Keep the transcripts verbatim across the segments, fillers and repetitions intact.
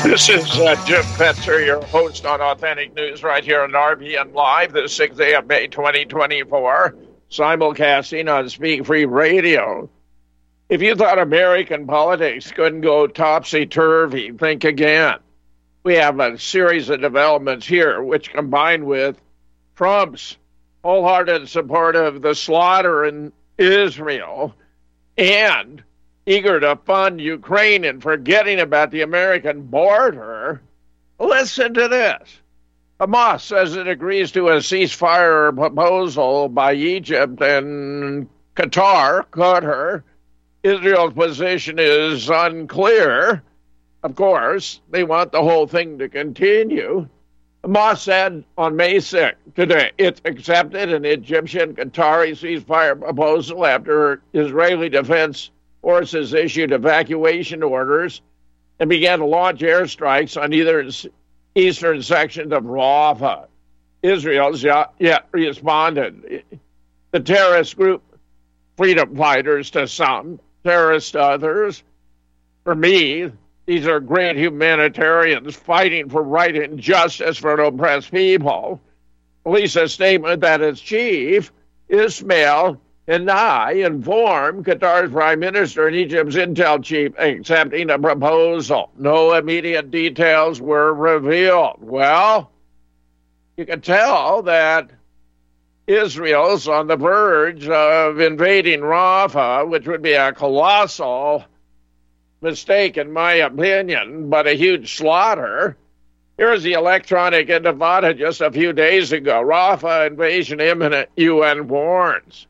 This is uh, Jim Fetzer, your host on Authentic News right here on R B N Live, the sixth day of May twenty twenty-four, simulcasting on Speak Free Radio. If you thought American politics couldn't go topsy-turvy, think again. We have a series of developments here, which combined with Trump's wholehearted support of the slaughter in Israel and eager to fund Ukraine and forgetting about the American border. Listen to this. Hamas says it agrees to a ceasefire proposal by Egypt and Qatar, Qatar. Israel's position is unclear. Of course, they want the whole thing to continue. Hamas said on May sixth, today, it's accepted an Egyptian-Qatari ceasefire proposal after Israeli Defense Forces issued evacuation orders and began to launch airstrikes on either eastern sections of Rafah. Israel's yet responded. The terrorist group, freedom fighters to some, terrorists to others. For me, these are great humanitarians fighting for right and justice for oppressed people. Released a statement that its chief, Ismail Haniyeh, informed Qatar's prime minister and Egypt's intel chief accepting a proposal. No immediate details were revealed. Well, you can tell that Israel's on the verge of invading Rafah, which would be a colossal mistake, in my opinion, but a huge slaughter. Here's the electronic intifada just a few days ago. Rafah invasion imminent, U N warns.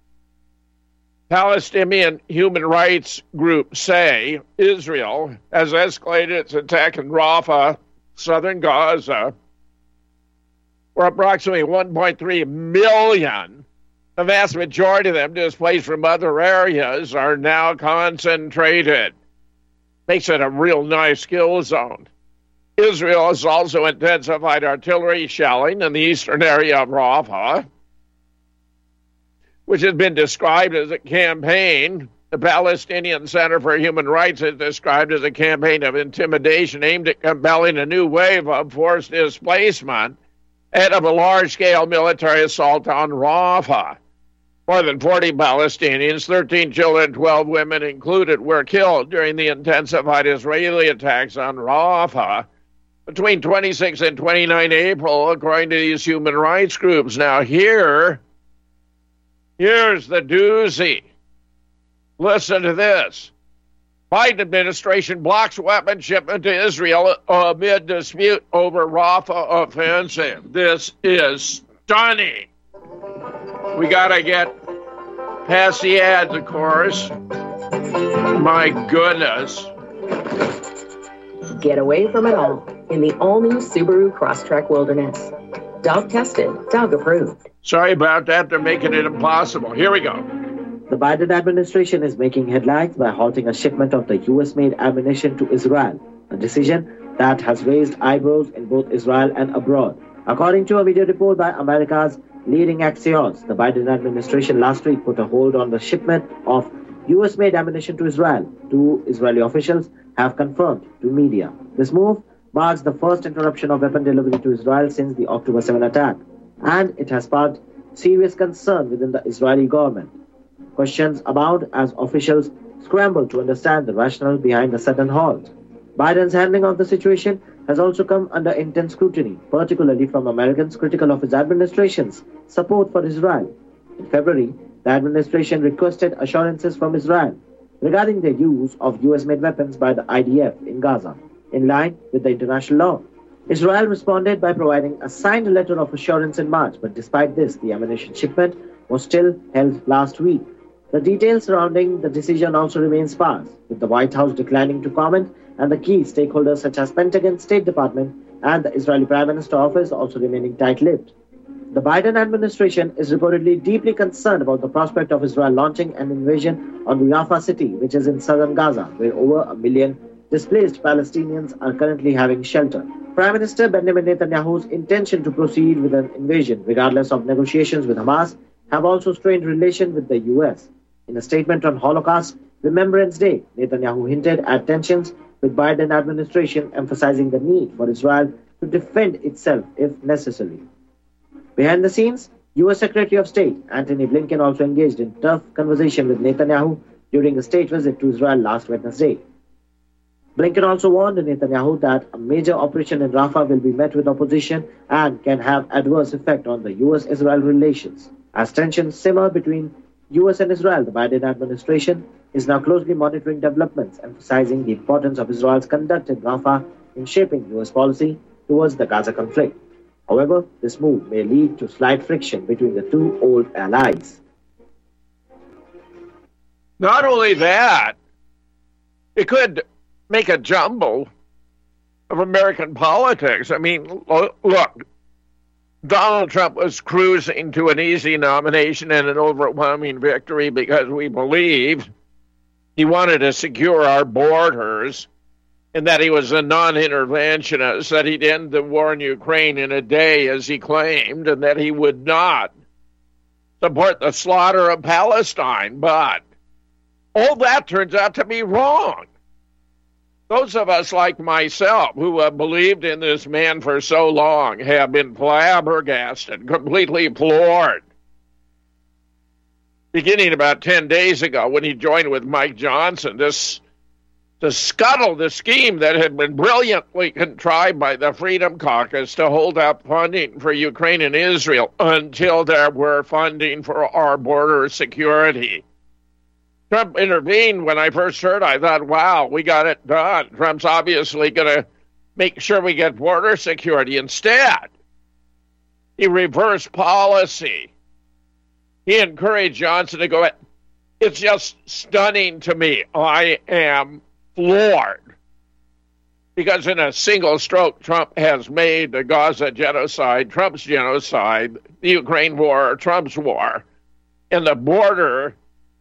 Palestinian human rights groups say Israel has escalated its attack in Rafah, southern Gaza, where approximately one point three million, the vast majority of them displaced from other areas, are now concentrated. Makes it a real nice kill zone. Israel has also intensified artillery shelling in the eastern area of Rafah, which has been described as a campaign. The Palestinian Center for Human Rights has described as a campaign of intimidation aimed at compelling a new wave of forced displacement ahead of a large-scale military assault on Rafah. More than forty Palestinians, thirteen children, twelve women included, were killed during the intensified Israeli attacks on Rafah between twenty-sixth and twenty-ninth April, according to these human rights groups. Now here... Here's the doozy. Listen to this. Biden administration blocks weapon shipment to Israel amid dispute over Rafah offensive. This is stunning. We got to get past the ads, of course. My goodness. Get away from it all in the all-new Subaru Crosstrek Wilderness. Dog tested, dog approved. Sorry about that. They're making it impossible. Here we go. The Biden administration is making headlines by halting a shipment of the U S-made ammunition to Israel, a decision that has raised eyebrows in both Israel and abroad. According to a media report by America's leading Axios, the Biden administration last week put a hold on the shipment of U S-made ammunition to Israel. Two Israeli officials have confirmed to media. This move marks the first interruption of weapon delivery to Israel since the October seventh attack, and it has sparked serious concern within the Israeli government. Questions abound as officials scramble to understand the rationale behind the sudden halt. Biden's handling of the situation has also come under intense scrutiny, particularly from Americans critical of his administration's support for Israel. In February, the administration requested assurances from Israel regarding the use of U S-made weapons by the I D F in Gaza, in line with the international law. Israel responded by providing a signed letter of assurance in March, but despite this, the ammunition shipment was still held last week. The details surrounding the decision also remain sparse, with the White House declining to comment and the key stakeholders such as Pentagon, State Department, and the Israeli Prime Minister office also remaining tight-lipped. The Biden administration is reportedly deeply concerned about the prospect of Israel launching an invasion on Rafah city, which is in southern Gaza, where over a million displaced Palestinians are currently having shelter. Prime Minister Benjamin Netanyahu's intention to proceed with an invasion, regardless of negotiations with Hamas, have also strained relations with the U S. In a statement on Holocaust Remembrance Day, Netanyahu hinted at tensions with Biden administration emphasizing the need for Israel to defend itself if necessary. Behind the scenes, U S Secretary of State Antony Blinken also engaged in tough conversation with Netanyahu during a state visit to Israel last Wednesday. Blinken also warned Netanyahu that a major operation in Rafah will be met with opposition and can have adverse effect on the U S Israel relations. As tensions simmer between U S and Israel, the Biden administration is now closely monitoring developments, emphasizing the importance of Israel's conduct in Rafah in shaping U S policy towards the Gaza conflict. However, this move may lead to slight friction between the two old allies. Not only that, it could make a jumble of American politics. I mean, look, Donald Trump was cruising to an easy nomination and an overwhelming victory because we believed he wanted to secure our borders and that he was a non-interventionist, that he'd end the war in Ukraine in a day, as he claimed, and that he would not support the slaughter of Palestine. But all that turns out to be wrong. Those of us like myself who have believed in this man for so long have been flabbergasted, completely floored. Beginning about ten days ago when he joined with Mike Johnson, this to scuttle the scheme that had been brilliantly contrived by the Freedom Caucus to hold up funding for Ukraine and Israel until there were funding for our border security. Trump intervened. When I first heard, I thought, wow, we got it done. Trump's obviously going to make sure we get border security. Instead, he reversed policy. He encouraged Johnson to go, it's just stunning to me. I am floored. Because in a single stroke, Trump has made the Gaza genocide, Trump's genocide, the Ukraine war, Trump's war, and the border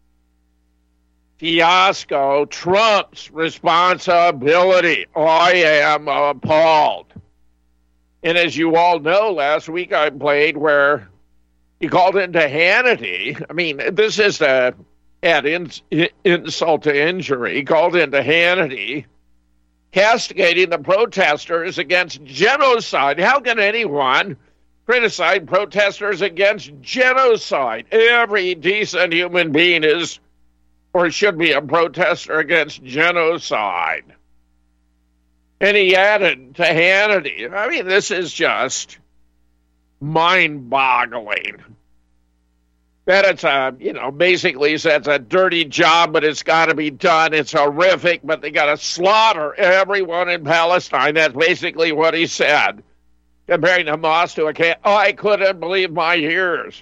fiasco, Trump's responsibility. I am appalled. And as you all know, last week I played where he called into Hannity. I mean, this is a add in, insult to injury. He called into Hannity, castigating the protesters against genocide. How can anyone criticize protesters against genocide? Every decent human being is or should be a protester against genocide. And he added to Hannity, I mean, this is just mind-boggling. That it's a, you know, basically says a dirty job, but it's got to be done. It's horrific, but they got to slaughter everyone in Palestine. That's basically what he said, comparing Hamas to a cat. Oh, I couldn't believe my ears.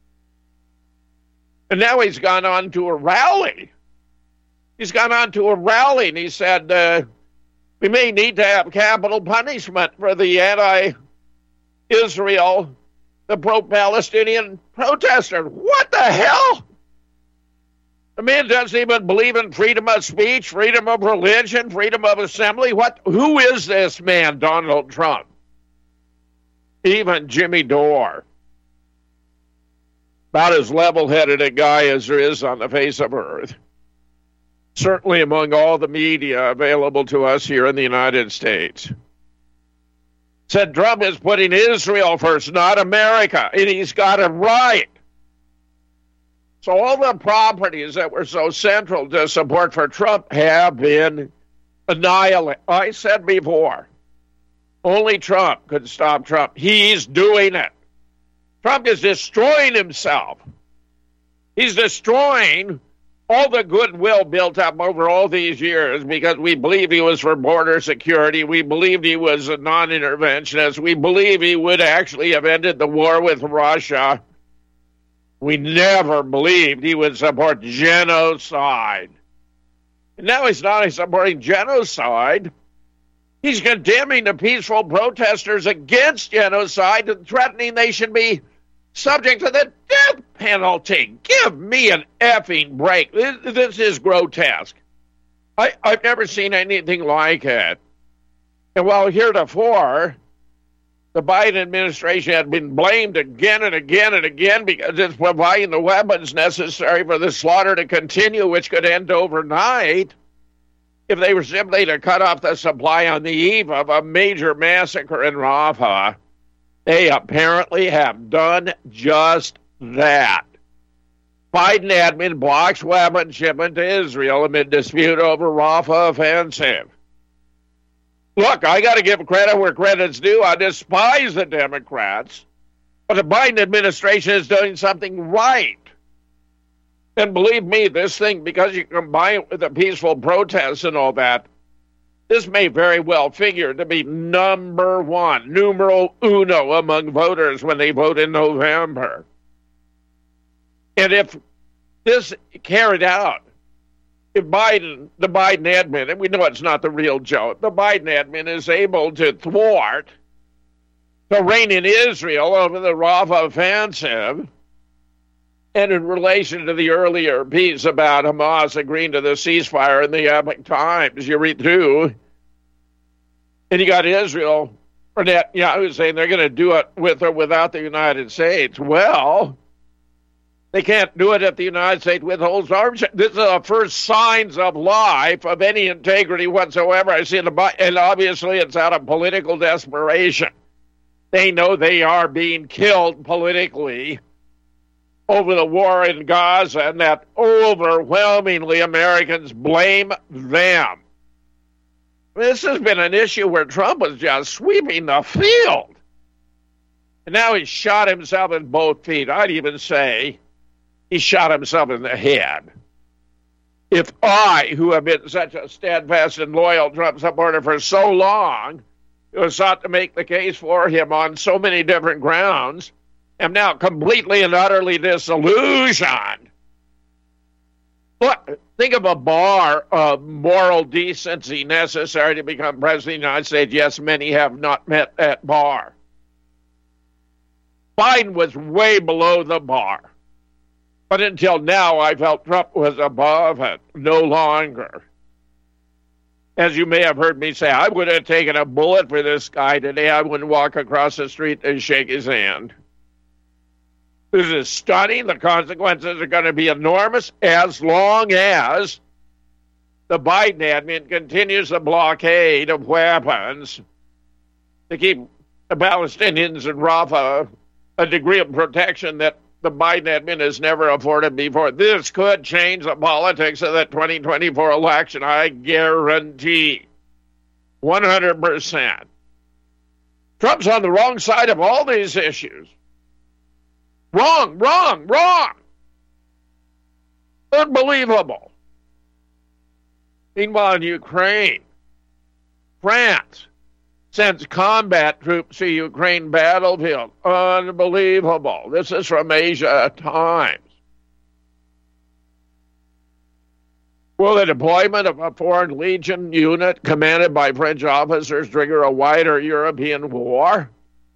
And now he's gone on to a rally. He's gone on to a rally, and he said, uh, we may need to have capital punishment for the anti-Israel, the pro-Palestinian protesters. What the hell? The man doesn't even believe in freedom of speech, freedom of religion, freedom of assembly. What? Who is this man, Donald Trump? Even Jimmy Dore, about as level-headed a guy as there is on the face of earth, certainly among all the media available to us here in the United States, said Trump is putting Israel first, not America, and he's got it right. So all the properties that were so central to support for Trump have been annihilated. I said before, only Trump could stop Trump. He's doing it. Trump is destroying himself. He's destroying all the goodwill built up over all these years because we believed he was for border security. We believed he was a non-interventionist. We believed he would actually have ended the war with Russia. We never believed he would support genocide. And now he's not only supporting genocide, he's condemning the peaceful protesters against genocide and threatening they should be subject to the death penalty. Give me an effing break. This, this is grotesque. I, I've never seen anything like it. And while heretofore, the Biden administration had been blamed again and again and again because it's providing the weapons necessary for the slaughter to continue, which could end overnight, if they were simply to cut off the supply on the eve of a major massacre in Rafah. They apparently have done just that. Biden admin blocks weapon shipment to Israel amid dispute over Rafah offensive. Look, I got to give credit where credit's due. I despise the Democrats, but the Biden administration is doing something right. And believe me, this thing, because you combine it with the peaceful protests and all that, this may very well figure to be number one, numero uno among voters when they vote in November. And if this carried out, if Biden, the Biden admin, and we know it's not the real joke, the Biden admin is able to thwart the reign in Israel over the Rafah offensive, and in relation to the earlier piece about Hamas agreeing to the ceasefire in the Epoch Times, you read through, and you got Israel, or Netanyahu saying they're going to do it with or without the United States. Well, they can't do it if the United States withholds arms. This is the first signs of life, of any integrity whatsoever I see in the, and obviously it's out of political desperation. They know they are being killed politically over the war in Gaza, and that overwhelmingly Americans blame them. This has been an issue where Trump was just sweeping the field. And now he's shot himself in both feet. I'd even say he shot himself in the head. If I, who have been such a steadfast and loyal Trump supporter for so long, who has sought to make the case for him on so many different grounds, am now completely and utterly disillusioned. Look, think of a bar of moral decency necessary to become president of the United States. Yes, many have not met that bar. Biden was way below the bar. But until now, I felt Trump was above it, no longer. As you may have heard me say, I would have taken a bullet for this guy today. I wouldn't walk across the street and shake his hand. This is stunning. The consequences are going to be enormous as long as the Biden admin continues the blockade of weapons to keep the Palestinians in Rafah a degree of protection that the Biden admin has never afforded before. This could change the politics of the twenty twenty-four election, I guarantee. one hundred percent. Trump's on the wrong side of all these issues. Wrong, wrong, wrong. Unbelievable. Meanwhile, in Ukraine, France sends combat troops to Ukraine battlefield. Unbelievable. This is from Asia Times. Will the deployment of a foreign legion unit commanded by French officers trigger a wider European war?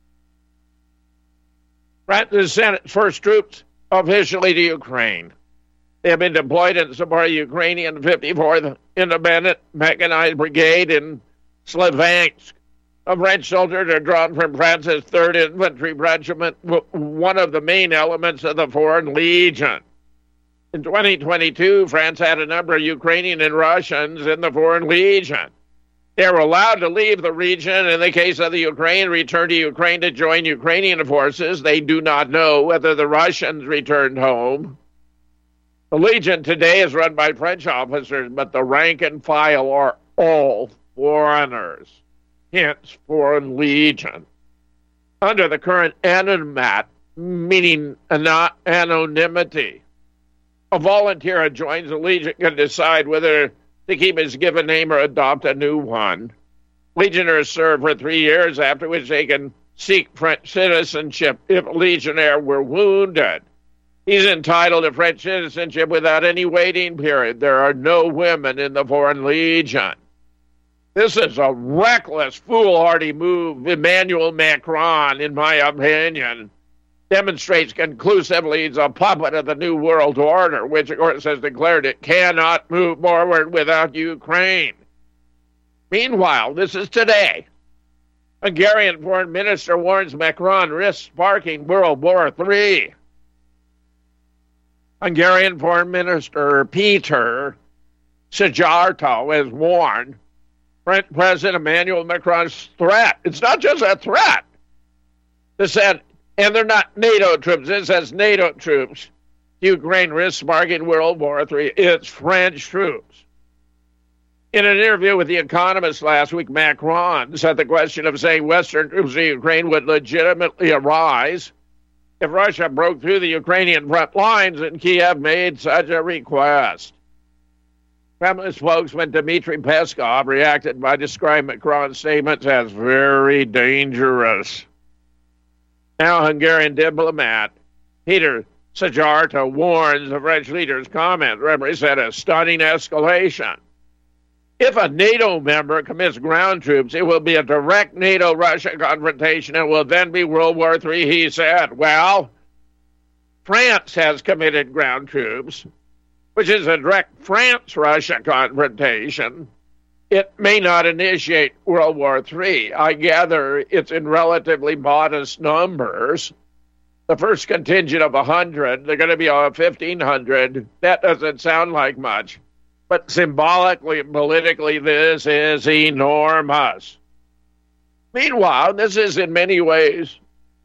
France has sent its first troops officially to Ukraine. They have been deployed in support of Ukrainian fifty-fourth Independent Mechanized Brigade in Slavansk. The French soldiers are drawn from France's third Infantry Regiment, one of the main elements of the Foreign Legion. In twenty twenty-two, France had a number of Ukrainian and Russians in the Foreign Legion. They were allowed to leave the region. In the case of the Ukraine, return to Ukraine to join Ukrainian forces. They do not know whether the Russians returned home. The Legion today is run by French officers, but the rank and file are all foreigners. Hence, Foreign Legion. Under the current anonymat, meaning anonymity, a volunteer who joins the Legion can decide whether to keep his given name or adopt a new one. Legionnaires serve for three years, after which they can seek French citizenship if a legionnaire were wounded. He's entitled to French citizenship without any waiting period. There are no women in the Foreign Legion. This is a reckless, foolhardy move. Emmanuel Macron, in my opinion, demonstrates conclusively he's a puppet of the New World Order, which, of course, has declared it cannot move forward without Ukraine. Meanwhile, this is today. Hungarian foreign minister warns Macron risks sparking World War Three. Hungarian foreign minister Peter Sajarto has warned French President Emmanuel Macron's threat. It's not just a threat. It said, and they're not NATO troops. It says NATO troops. Ukraine risks sparking World War Three. It's French troops. In an interview with The Economist last week, Macron said the question of saying Western troops in Ukraine would legitimately arise if Russia broke through the Ukrainian front lines and Kiev made such a request. Kremlin spokesman Dmitry Peskov reacted by describing Macron's statements as very dangerous. Now Hungarian diplomat Peter Sajarto warns the French leader's comment represent a stunning escalation. If a NATO member commits ground troops, it will be a direct NATO-Russia confrontation and will then be World War Three, he said. Well, France has committed ground troops, which is a direct France-Russia confrontation. It may not initiate World War Three. I gather it's in relatively modest numbers. The first contingent of one hundred, they're going to be on fifteen hundred. That doesn't sound like much. But symbolically and politically, this is enormous. Meanwhile, this is in many ways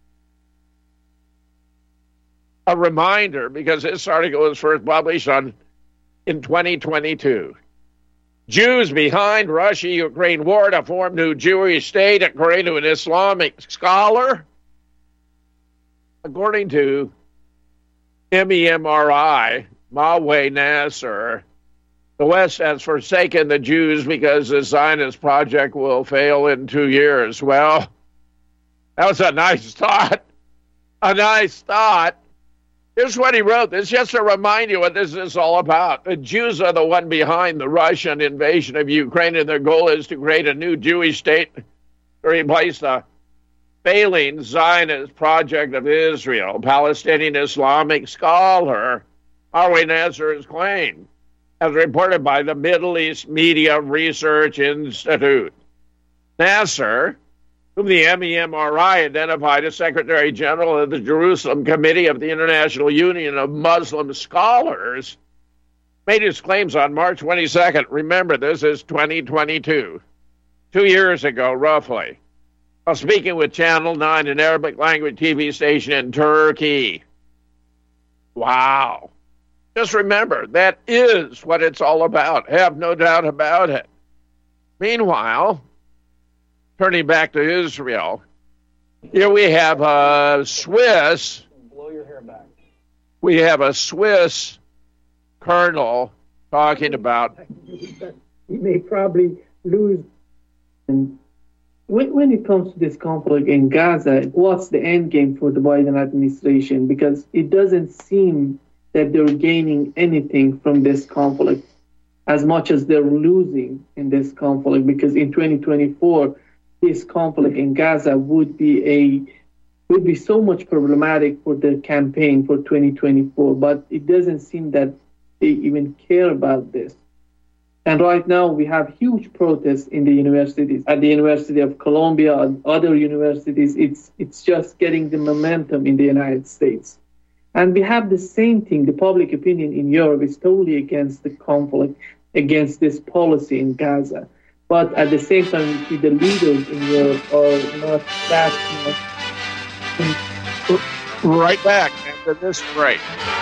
a reminder, because this article was first published on in twenty twenty-two. Jews behind Russia-Ukraine war to form new Jewish state, according to an Islamic scholar. According to M E M R I, Maweh Nasser, the West has forsaken the Jews because the Zionist project will fail in two years. Well, that was a nice thought. A nice thought. Here's what he wrote. This is just to remind you what this is all about. The Jews are the one behind the Russian invasion of Ukraine, and their goal is to create a new Jewish state to replace the failing Zionist project of Israel. Palestinian Islamic scholar Maweh Nasser has claimed, as reported by the Middle East Media Research Institute. Nasser, whom the M E M R I identified as Secretary General of the Jerusalem Committee of the International Union of Muslim Scholars, made his claims on March twenty-second. Remember, this is twenty twenty-two. Two years ago, roughly. While speaking with Channel nine, an Arabic language T V station in Turkey. Wow. Just remember, that is what it's all about. Have no doubt about it. Meanwhile, turning back to Israel, here we have a Swiss. Blow your hair back. We have a Swiss colonel talking about. He may probably lose. And when, when it comes to this conflict in Gaza, what's the end game for the Biden administration? Because it doesn't seem that they're gaining anything from this conflict as much as they're losing in this conflict, because in twenty twenty-four, this conflict in Gaza would be a would be so much problematic for their campaign for twenty twenty-four, but it doesn't seem that they even care about this. And right now we have huge protests in the universities, at the University of Columbia and other universities. It's it's just getting the momentum in the United States. And we have the same thing. The public opinion in Europe is totally against the conflict, against this policy in Gaza. But at the same time, we see the leaders in Europe are not that much. Right back after this break.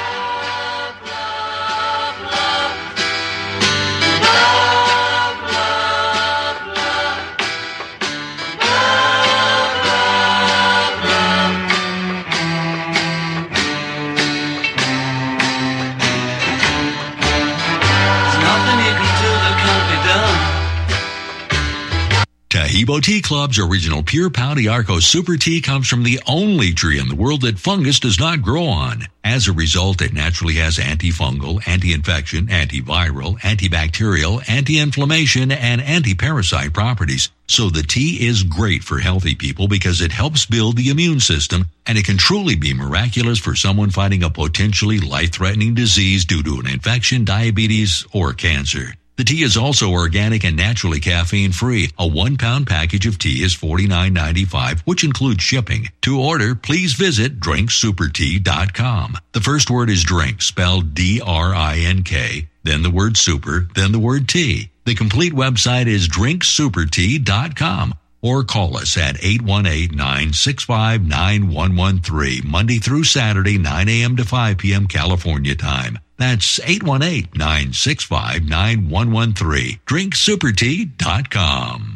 Taheebo Tea Club's original Pure Pau d'Arco Super Tea comes from the only tree in the world that fungus does not grow on. As a result, it naturally has antifungal, anti-infection, antiviral, antibacterial, anti-inflammation, and anti-parasite properties. So the tea is great for healthy people because it helps build the immune system, and it can truly be miraculous for someone fighting a potentially life-threatening disease due to an infection, diabetes, or cancer. The tea is also organic and naturally caffeine-free. A one-pound package of tea is forty-nine ninety-five, which includes shipping. To order, please visit drink super tea dot com. The first word is drink, spelled D R I N K. then the word super, then the word tea. The complete website is drink super tea dot com or call us at eight one eight, nine six five, nine one one three, Monday through Saturday, nine a.m. to five p.m. California time. That's eight one eight, nine six five, nine one one three, drink super tea dot com.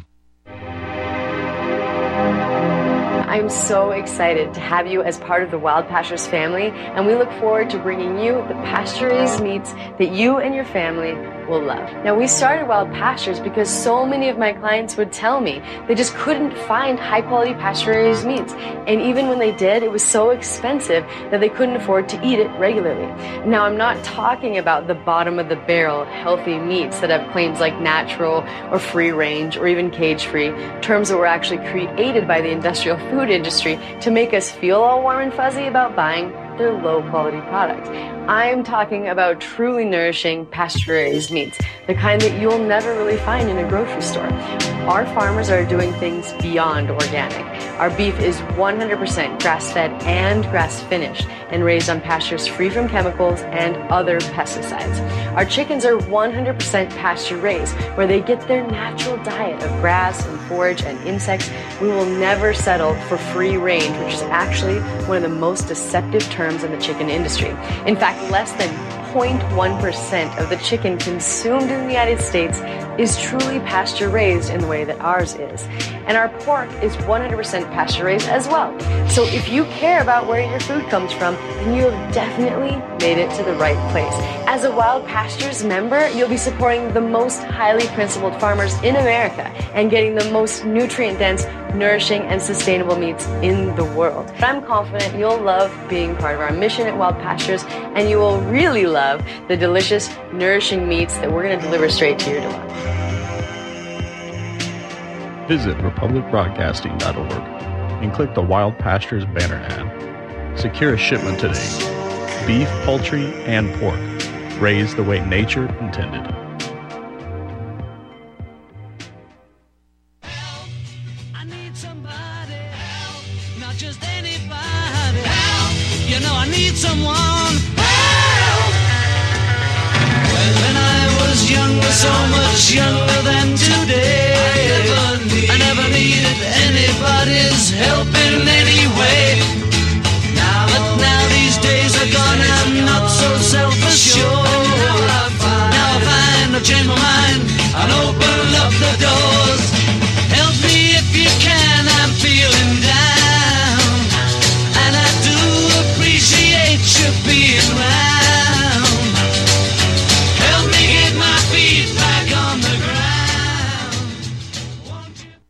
I'm so excited to have you as part of the Wild Pastures family, and we look forward to bringing you the pasture-raised meats that you and your family will love. Now, we started Wild Pastures because so many of my clients would tell me they just couldn't find high-quality pasture-raised meats, and even when they did, it was so expensive that they couldn't afford to eat it regularly. Now, I'm not talking about the bottom-of-the-barrel healthy meats that have claims like natural or free-range or even cage-free, terms that were actually created by the industrial food industry to make us feel all warm and fuzzy about buying their low-quality products. I'm talking about truly nourishing pasture-raised meats, the kind that you'll never really find in a grocery store. Our farmers are doing things beyond organic. Our beef is one hundred percent grass-fed and grass-finished and raised on pastures free from chemicals and other pesticides. Our chickens are one hundred percent pasture-raised, where they get their natural diet of grass and forage and insects. We will never settle for free range, which is actually one of the most deceptive terms in the chicken industry. In fact, less than zero point one percent of the chicken consumed in the United States is truly pasture-raised in the way that ours is. And our pork is one hundred percent pasture-raised as well. So if you care about where your food comes from, then you have definitely made it to the right place. As a Wild Pastures member, you'll be supporting the most highly principled farmers in America and getting the most nutrient-dense, nourishing, and sustainable meats in the world. But I'm confident you'll love being part of our mission at Wild Pastures, and you will really love the delicious, nourishing meats that we're going to deliver straight to your door. Visit republic broadcasting dot org and click the Wild Pastures banner ad. Secure a shipment today. Beef, poultry, and pork, raised the way nature intended. I need somebody help, not just anybody help. You know I need someone help. Well, when I was younger, so much younger than today, I never, need, I never needed anybody's help in any way. Now, but now these days are gone, I'm not so self-assured. Now I find, now I find I've changed my mind and open up the doors. Help me if you can, I'm feeling down, and I do appreciate you being around. Help me get my feet back on the ground. Won't you?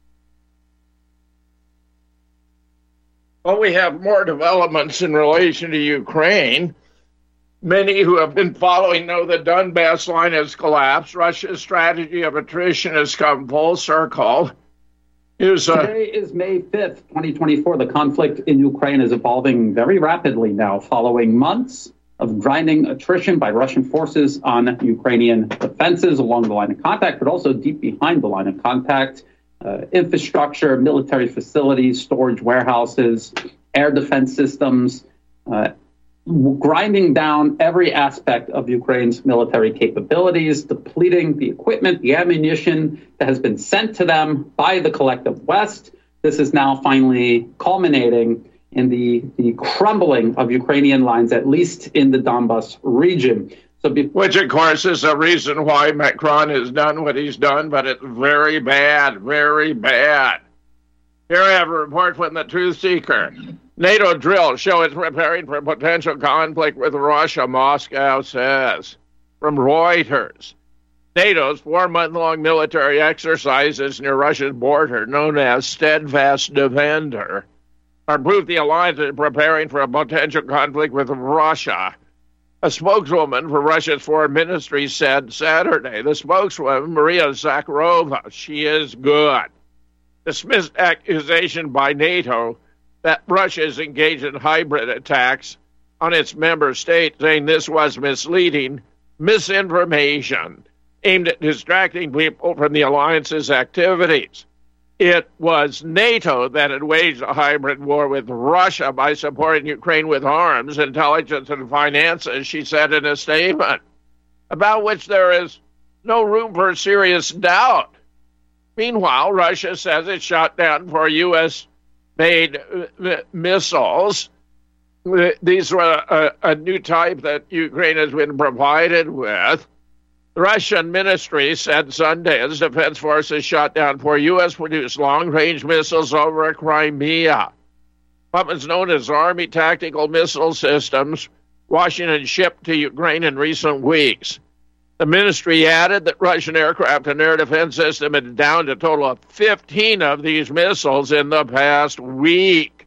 Well, we have more developments in relation to Ukraine. Many who have been following know the Donbass line has collapsed. Russia's strategy of attrition has come full circle. Here's, uh, Today is May fifth, twenty twenty-four. The conflict in Ukraine is evolving very rapidly now, following months of grinding attrition by Russian forces on Ukrainian defenses along the line of contact, but also deep behind the line of contact. Uh, infrastructure, military facilities, storage warehouses, air defense systems, uh, grinding down every aspect of Ukraine's military capabilities, depleting the equipment, the ammunition that has been sent to them by the collective West. This is now finally culminating in the, the crumbling of Ukrainian lines, at least in the Donbas region. So be- Which, of course, is a reason why Macron has done what he's done, but it's very bad, very bad. Here I have a report from the Truth Seeker. NATO drills show it's preparing for potential conflict with Russia, Moscow says. From Reuters, NATO's four-month-long military exercises near Russia's border, known as Steadfast Defender, are proof the alliance is preparing for a potential conflict with Russia. A spokeswoman for Russia's foreign ministry said Saturday. The spokeswoman, Maria Zakharova, she is good, dismissed accusation by NATO that Russia is engaged in hybrid attacks on its member state, saying this was misleading misinformation aimed at distracting people from the alliance's activities. It was NATO that had waged a hybrid war with Russia by supporting Ukraine with arms, intelligence, and finances, she said in a statement. about which there is no room for serious doubt. Meanwhile, Russia says it shot down four U S-made uh, missiles. These were a, a new type that Ukraine has been provided with. The Russian ministry said Sunday its defense forces shot down four U S-produced long-range missiles over Crimea. What was known as Army Tactical Missile Systems, Washington shipped to Ukraine in recent weeks. The ministry added that Russian aircraft and air defense system had downed a total of fifteen of these missiles in the past week.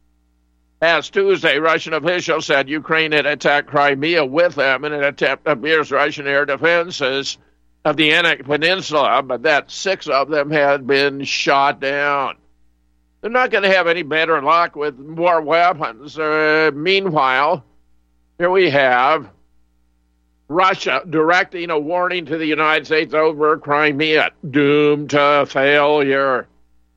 Last Tuesday, Russian officials said Ukraine had attacked Crimea with them in an attempt to pierce Russian air defenses of the annexed peninsula, but that six of them had been shot down. They're not going to have any better luck with more weapons. Uh, meanwhile, here we have Russia directing a warning to the United States over Crimea, doomed to failure.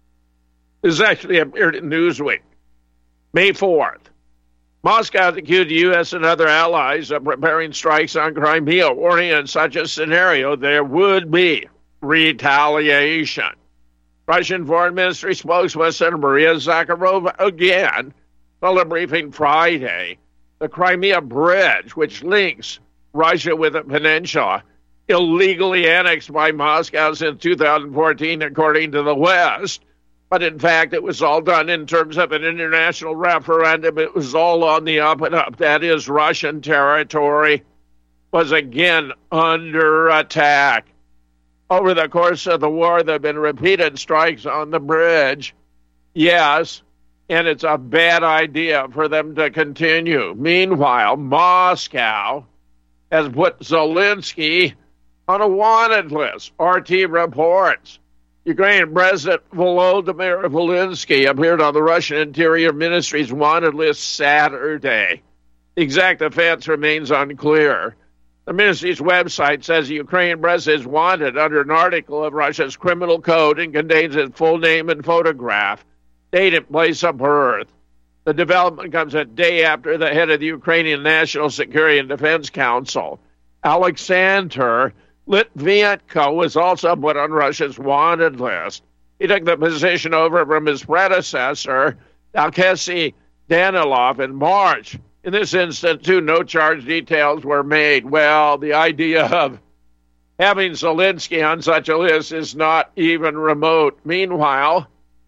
This actually appeared in Newsweek. May fourth, Moscow has accused the U S and other allies of preparing strikes on Crimea, warning in such a scenario there would be retaliation. Russian Foreign Ministry spokesperson Maria Zakharova again told a briefing Friday the Crimea Bridge, which links Russia with the peninsula, illegally annexed by Moscow since two thousand fourteen, according to the West. But in fact, it was all done in terms of an international referendum. It was all on the up and up. That is, Russian territory was again under attack. Over the course of the war, there have been repeated strikes on the bridge. Yes, and it's a bad idea for them to continue. Meanwhile, Moscow has put Zelensky on a wanted list. R T reports. Ukrainian President Volodymyr Zelensky appeared on the Russian Interior Ministry's wanted list Saturday. The exact offense remains unclear. The ministry's website says the Ukrainian president is wanted under an article of Russia's criminal code and contains his full name and photograph, date and place of birth. The development comes a day after the head of the Ukrainian National Security and Defense Council, Alexander Litvinenko, was also put on Russia's wanted list. He took the position over from his predecessor, Alexei Danilov, in March. In this instance, too, no charge details were made. Well, the idea of having Zelensky on such a list is not even remote. Meanwhile,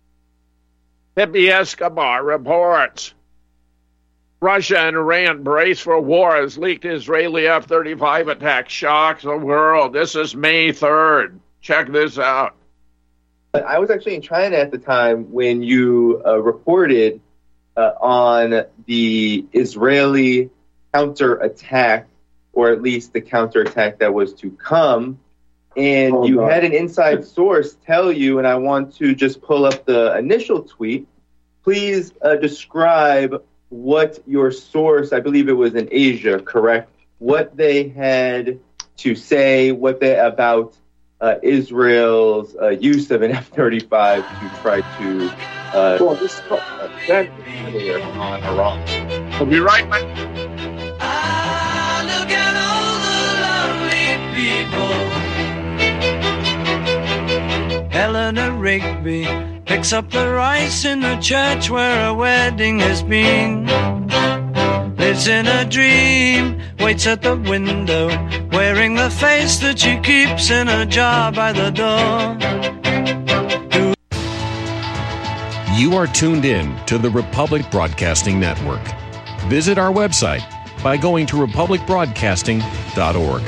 Pepe Escobar reports Russia and Iran brace for war as leaked Israeli F thirty-five attack shocks the world. This is May third. Check this out. I was actually in China at the time when you uh, reported uh, on the Israeli counterattack, or at least the counterattack that was to come. And oh, you God. had an inside source tell you, and I want to just pull up the initial tweet. Please uh, describe what your source, I believe it was in Asia, correct? What they had to say, what they about uh, Israel's uh, use of an F thirty-five to try to. Uh, well, this is uh, on Iran. We'll be right back. Ah, look at all the lonely people. Eleanor Rigby picks up the rice in the church where a wedding has been. Lives in a dream, waits at the window, wearing the face that she keeps in a jar by the door. You are tuned in to the Republic Broadcasting Network. Visit our website by going to republic broadcasting dot org.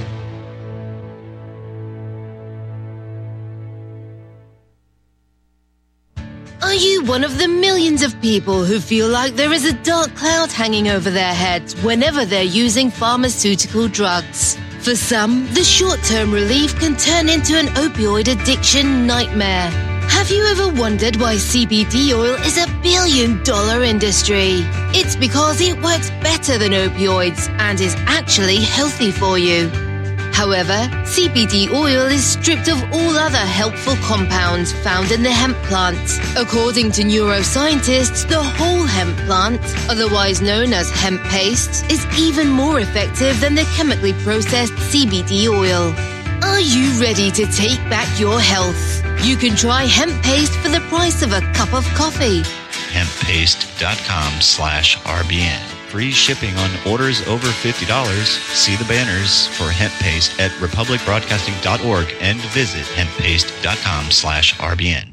Are you one of the millions of people who feel like there is a dark cloud hanging over their heads whenever they're using pharmaceutical drugs? For some, the short-term relief can turn into an opioid addiction nightmare. Have you ever wondered why C B D oil is a billion-dollar industry? It's because it works better than opioids and is actually healthy for you. However, C B D oil is stripped of all other helpful compounds found in the hemp plant. According to neuroscientists, the whole hemp plant, otherwise known as hemp paste, is even more effective than the chemically processed C B D oil. Are you ready to take back your health? You can try hemp paste for the price of a cup of coffee. hemppaste.com slash RBN. Free shipping on orders over fifty dollars. See the banners for hemp paste at republic broadcasting dot org and visit hemppaste.com slash RBN.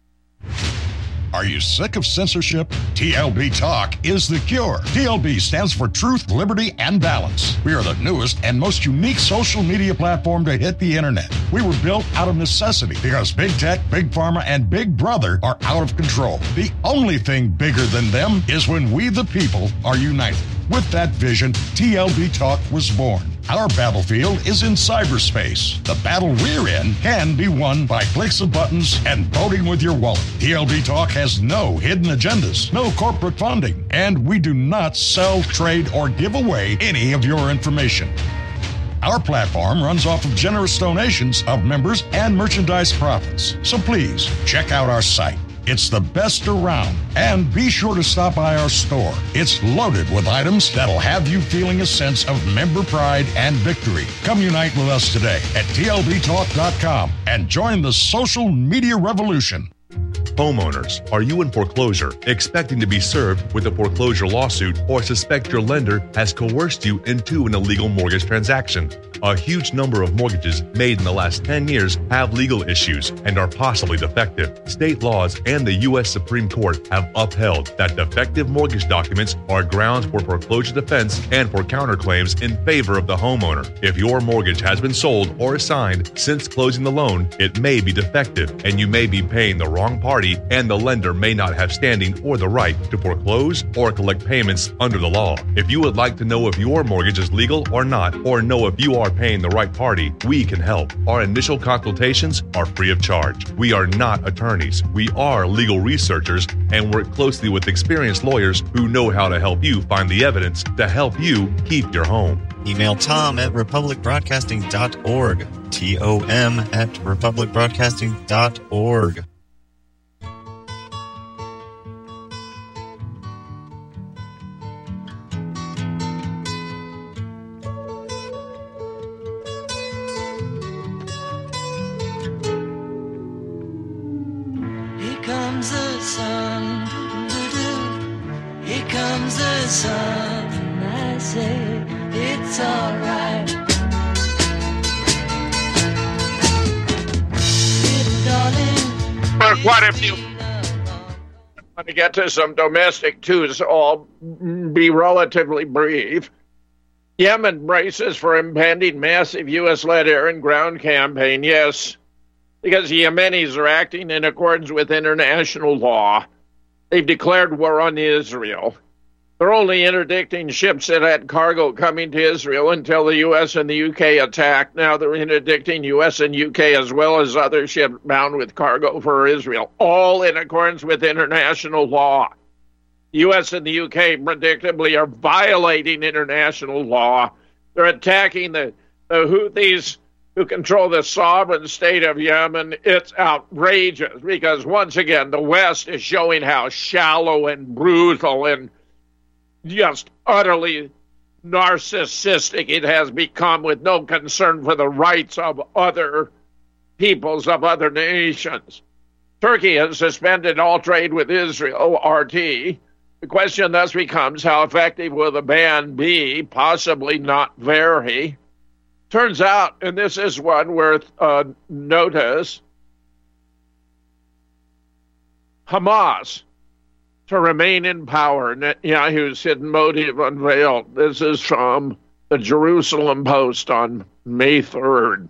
Are you sick of censorship? T L B Talk is the cure. T L B stands for Truth, Liberty, and Balance. We are the newest and most unique social media platform to hit the internet. We were built out of necessity because big tech, big pharma, and big brother are out of control. The only thing bigger than them is when we the people are united. With that vision, T L B Talk was born. Our battlefield is in cyberspace. The battle we're in can be won by clicks of buttons and voting with your wallet. T L B Talk has no hidden agendas, no corporate funding, and we do not sell, trade, or give away any of your information. Our platform runs off of generous donations of members and merchandise profits. So please, check out our site. It's the best around. And be sure to stop by our store. It's loaded with items that'll have you feeling a sense of member pride and victory. Come unite with us today at T L B talk dot com and join the social media revolution. Homeowners, are you in foreclosure, expecting to be served with a foreclosure lawsuit, or suspect your lender has coerced you into an illegal mortgage transaction? A huge number of mortgages made in the last ten years have legal issues and are possibly defective. State laws and the U S Supreme Court have upheld that defective mortgage documents are grounds for foreclosure defense and for counterclaims in favor of the homeowner. If your mortgage has been sold or assigned since closing the loan, it may be defective and you may be paying the wrong party, and the lender may not have standing or the right to foreclose or collect payments under the law. If you would like to know if your mortgage is legal or not, or know if you are paying the right party, we can help. Our initial consultations are free of charge. We are not attorneys. We are legal researchers and work closely with experienced lawyers who know how to help you find the evidence to help you keep your home. Email Tom at republic broadcasting dot org. T O M at republic broadcasting dot org. Here comes the sun, doo-doo-doo. Here comes the sun, and I say it's alright. For quite a few, I'm going to get to some domestic news. I'll be relatively brief. Yemen braces for impending massive U S-led air and ground campaign. Yes, because the Yemenis are acting in accordance with international law. They've declared war on Israel. They're only interdicting ships that had cargo coming to Israel until the U S and the U K attacked. Now they're interdicting U S and U K as well as other ships bound with cargo for Israel, all in accordance with international law. The U S and the U K predictably are violating international law. They're attacking the, the Houthis who control the sovereign state of Yemen. It's outrageous because, once again, the West is showing how shallow and brutal and just utterly narcissistic it has become, with no concern for the rights of other peoples, of other nations. Turkey has suspended all trade with Israel, R T. The question thus becomes, how effective will the ban be? Possibly not very. Turns out, and this is one worth uh, notice, Hamas to remain in power. Netanyahu's hidden motive unveiled. This is from the Jerusalem Post on May third.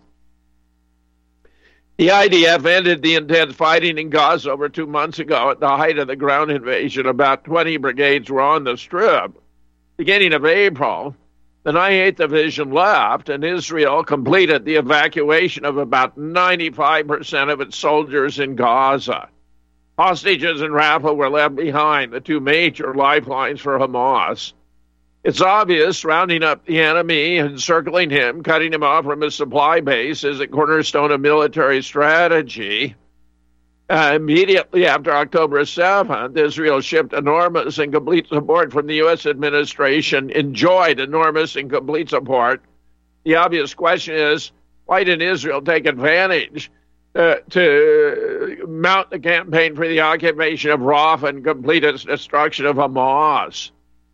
The I D F ended the intense fighting in Gaza over two months ago at the height of the ground invasion. About twenty brigades were on the strip. Beginning of April, the ninety-eighth Division left, and Israel completed the evacuation of about ninety-five percent of its soldiers in Gaza. Hostages in Rafah were left behind, the two major lifelines for Hamas. It's obvious rounding up the enemy, encircling him, cutting him off from his supply base is a cornerstone of military strategy. Uh, immediately after October seventh, Israel shipped enormous and complete support from the U S administration, enjoyed enormous and complete support. The obvious question is, why didn't Israel take advantage uh, to mount the campaign for the occupation of Rafah and complete its destruction of Hamas?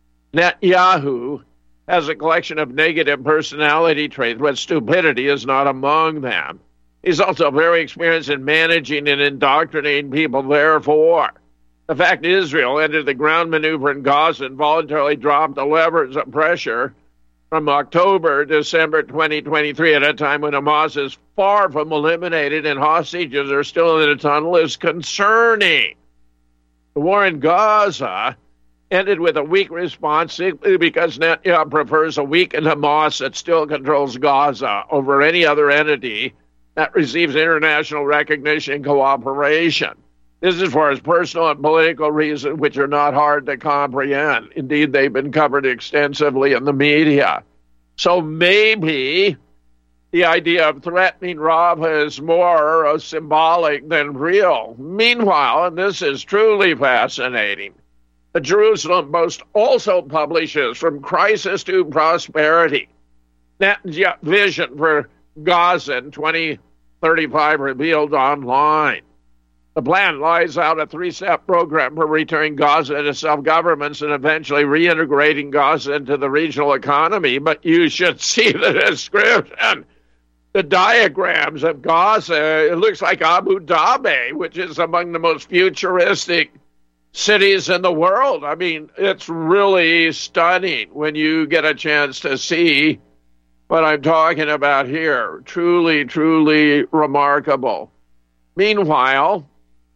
Netanyahu has a collection of negative personality traits, but stupidity is not among them. He's also very experienced in managing and indoctrinating people, therefore. The fact Israel entered the ground maneuver in Gaza and voluntarily dropped the levers of pressure from October to December twenty twenty-three, at a time when Hamas is far from eliminated and hostages are still in the tunnel, is concerning. The war in Gaza ended with a weak response simply because Netanyahu prefers a weakened Hamas that still controls Gaza over any other entity that receives international recognition and cooperation. This is for his personal and political reasons, which are not hard to comprehend. Indeed, they've been covered extensively in the media. So maybe the idea of threatening Rafah is more uh, symbolic than real. Meanwhile, and this is truly fascinating, the Jerusalem Post also publishes From Crisis to Prosperity, Netanyahu's vision for Gaza in twenty thirty-five revealed online. The plan lies out a three-step program for returning Gaza to self-governments and eventually reintegrating Gaza into the regional economy, but you should see the description. The diagrams of Gaza, it looks like Abu Dhabi, which is among the most futuristic cities in the world. I mean, it's really stunning when you get a chance to see what I'm talking about here. Truly, truly remarkable. Meanwhile,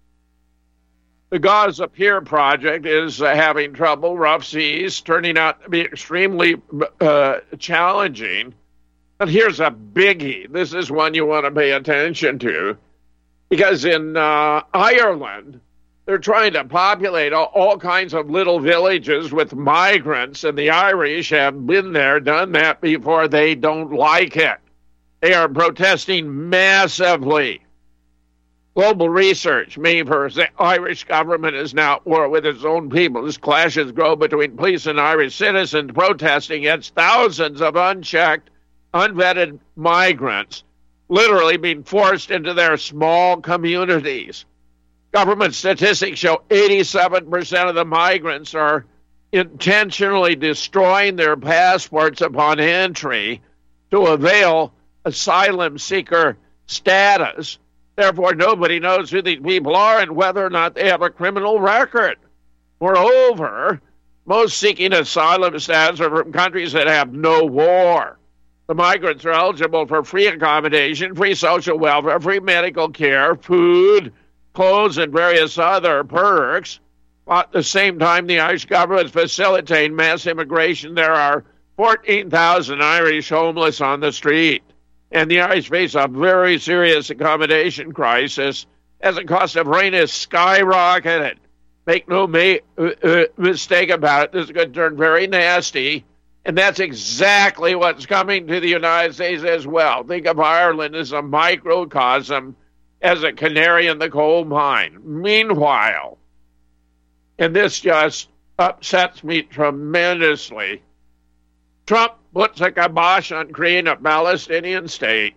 the Gaza Pier project is uh, having trouble, rough seas, turning out to be extremely uh, challenging. But here's a biggie. This is one you want to pay attention to, because in uh, Ireland, they're trying to populate all, all kinds of little villages with migrants, and the Irish have been there, done that before. They don't like it. They are protesting massively. Global Research, me first, the Irish government is now at war with its own people. As clashes grow between police and Irish citizens protesting against thousands of unchecked, unvetted migrants literally being forced into their small communities. Government statistics show eighty-seven percent of the migrants are intentionally destroying their passports upon entry to avail asylum seeker status. Therefore, nobody knows who these people are and whether or not they have a criminal record. Moreover, most seeking asylum status are from countries that have no war. The migrants are eligible for free accommodation, free social welfare, free medical care, food, clothes, and various other perks. At the same time, the Irish government is facilitating mass immigration. There are fourteen thousand Irish homeless on the street, and the Irish face a very serious accommodation crisis as the cost of rent is skyrocketed. Make no ma- uh, uh, mistake about it, this is going to turn very nasty, and that's exactly what's coming to the United States as well. Think of Ireland as a microcosm, as a canary in the coal mine. Meanwhile, and this just upsets me tremendously, Trump puts a kibosh on creating a Palestinian state.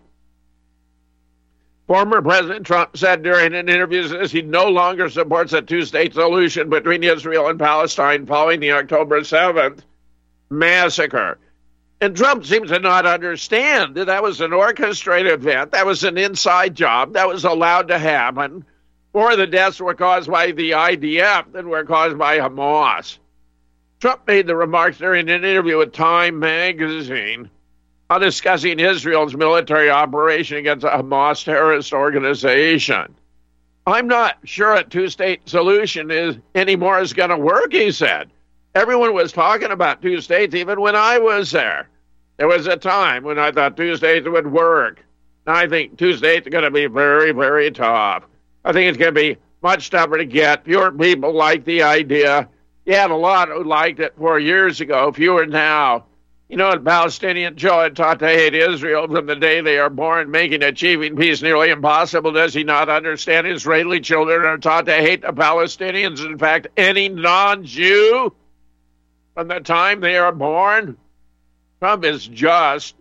Former President Trump said during an interview that he no longer supports a two-state solution between Israel and Palestine following the October seventh massacre. And Trump seems to not understand that that was an orchestrated event. That was an inside job. That was allowed to happen. More of the deaths were caused by the I D F than were caused by Hamas. Trump made the remarks during an interview with Time magazine while discussing Israel's military operation against a Hamas terrorist organization. I'm not sure a two-state solution is anymore is going to work, he said. Everyone was talking about two states even when I was there. There was a time when I thought two states would work. Now I think two states are going to be very, very tough. I think it's going to be much tougher to get. Fewer people like the idea. You had a lot who liked it four years ago, fewer now. You know, a Palestinian child taught to hate Israel from the day they are born, making achieving peace nearly impossible. Does he not understand Israeli children are taught to hate the Palestinians? In fact, any non-Jew from the time they are born? Trump is just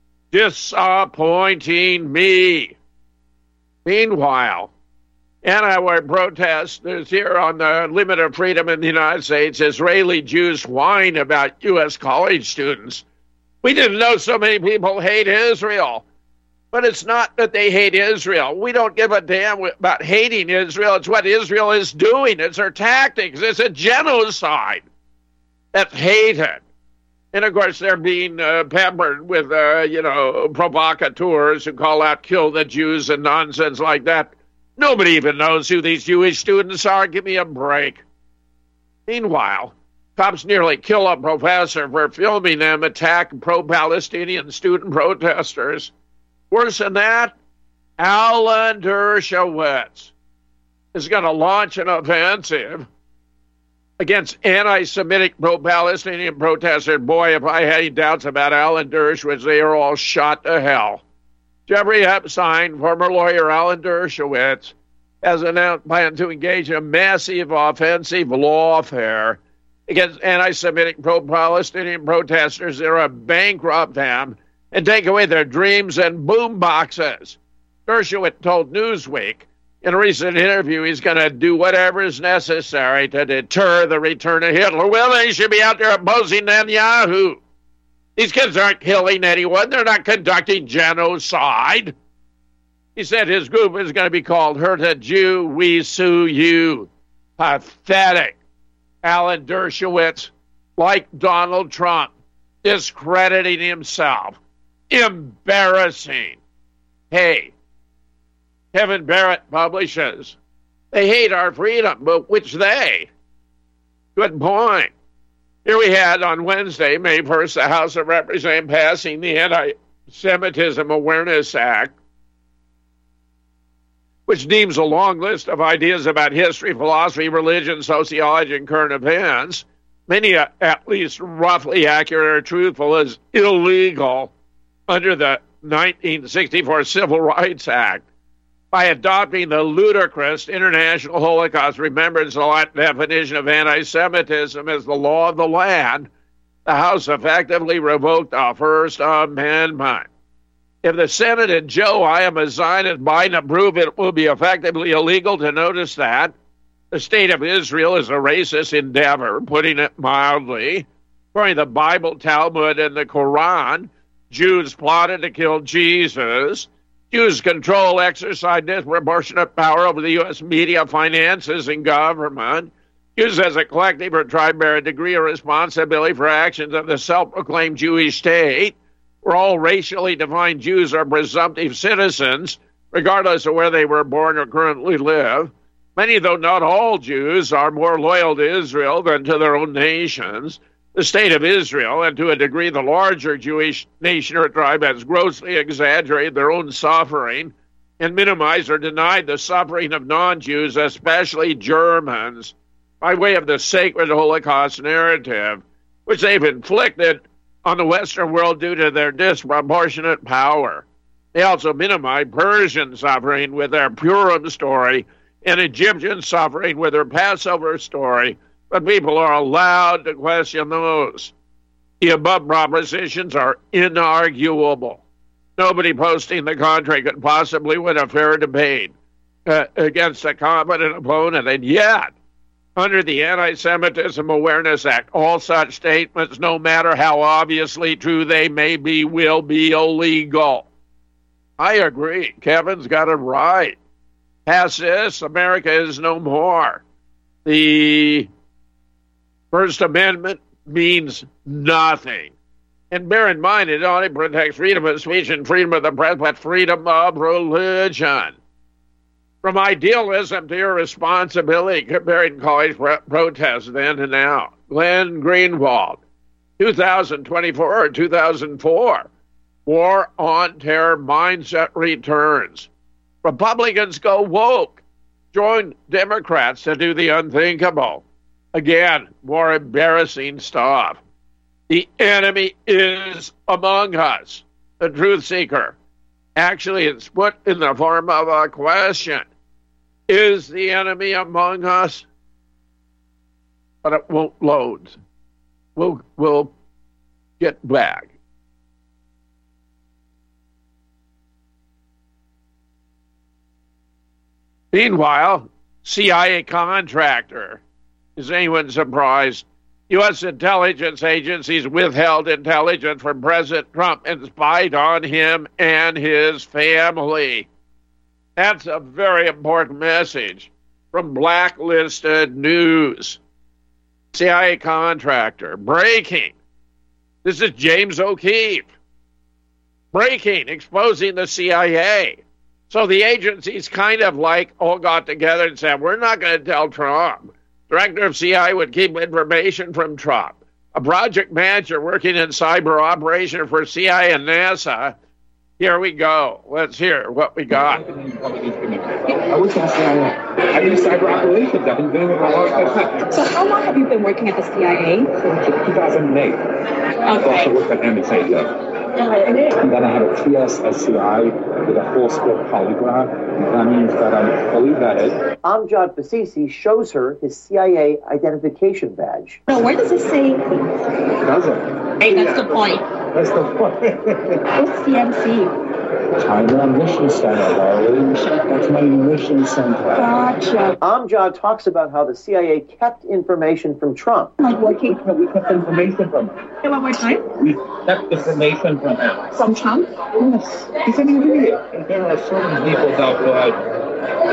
disappointing me. Meanwhile, anti-war protesters here on the limit of freedom in the United States, Israeli Jews whine about U S college students. We didn't know so many people hate Israel. But it's not that they hate Israel. We don't give a damn about hating Israel. It's what Israel is doing. It's her tactics. It's a genocide that's hated. And, of course, they're being uh, peppered with, uh, you know, provocateurs who call out kill the Jews and nonsense like that. Nobody even knows who these Jewish students are. Give me a break. Meanwhile, cops nearly kill a professor for filming them attack pro-Palestinian student protesters. Worse than that, Alan Dershowitz is going to launch an offensive against anti-Semitic pro-Palestinian protesters. Boy, if I had any doubts about Alan Dershowitz, they are all shot to hell. Jeffrey Epstein, former lawyer Alan Dershowitz, has announced plans to engage in a massive offensive lawfare against anti-Semitic pro-Palestinian protesters that are to bankrupt them and take away their dreams and boom boxes. Dershowitz told Newsweek in a recent interview he's going to do whatever is necessary to deter the return of Hitler. Well, they should be out there opposing Netanyahu. These kids aren't killing anyone. They're not conducting genocide. He said his group is going to be called Hurt a Jew, We Sue You. Pathetic. Alan Dershowitz, like Donald Trump, discrediting himself. Embarrassing. Hey, Kevin Barrett publishes, they hate our freedom, but which they? Good point. Here we had on Wednesday, May first, the House of Representatives passing the Anti-Semitism Awareness Act, which deems a long list of ideas about history, philosophy, religion, sociology, and current events, many at least roughly accurate or truthful, as illegal under the nineteen sixty-four Civil Rights Act. By adopting the ludicrous International Holocaust Remembrance definition of anti-Semitism as the law of the land, the House effectively revoked the First Amendment. If the Senate and Joe, I am a Zionist, Biden approve it, will be effectively illegal to notice that. The state of Israel is a racist endeavor, putting it mildly. According to the Bible, Talmud, and the Quran, Jews plotted to kill Jesus. Jews control, exercise disproportionate power over the U S media, finances, and government. Jews as a collective or tribe bear a degree of responsibility for actions of the self-proclaimed Jewish state, where all racially defined Jews are presumptive citizens, regardless of where they were born or currently live. Many, though not all Jews, are more loyal to Israel than to their own nations. The state of Israel, and to a degree the larger Jewish nation or tribe, has grossly exaggerated their own suffering and minimized or denied the suffering of non-Jews, especially Germans, by way of the sacred Holocaust narrative, which they've inflicted on the Western world due to their disproportionate power. They also minimized Persian suffering with their Purim story and Egyptian suffering with their Passover story, but people are allowed to question those. The above propositions are inarguable. Nobody posting the contrary could possibly win a fair debate uh, against a competent opponent, and yet, under the Anti-Semitism Awareness Act, all such statements, no matter how obviously true they may be, will be illegal. I agree. Kevin's got it right. Past this, America is no more. The First Amendment means nothing. And bear in mind, it only protects freedom of speech and freedom of the press, but freedom of religion. From idealism to irresponsibility, comparing college pro- protests then and now. Glenn Greenwald, two thousand twenty-four or two thousand four, war on terror mindset returns. Republicans go woke, join Democrats to do the unthinkable. Again, more embarrassing stuff. The enemy is among us. The truth seeker. Actually, it's put in the form of a question. Is the enemy among us? But it won't load. We'll, we'll get back. Meanwhile, C I A contractor. Is anyone surprised? U S intelligence agencies withheld intelligence from President Trump and spied on him and his family. That's a very important message from Blacklisted News. C I A contractor. Breaking. This is James O'Keefe. Breaking, exposing the C I A. So the agencies kind of like all got together and said, we're not going to tell Trump. Director of C I A would keep information from Trump. A project manager working in cyber operation for C I A and NASA. Here we go. Let's hear what we got. I was in C I A. I do cyber operations. I've been doing it for a long time. So how long have you been working at the C I A? Since two thousand eight. Okay. I also worked at N S A though. And then I had a T S S C I with a full scope polygraph. That means that I'm fully vetted. Amjad Basisi shows her his C I A identification badge. No, where does it say? It doesn't. Hey, that's the point. That's the point. What's C M C? China Mission Center, darling. That's my mission center. Gotcha. Amjad talks about how the C I A kept information from Trump. Like working? We kept information from him. Hey, one more time? We kept information from him. From Trump? Yes. He's an idiot. There are certain people that would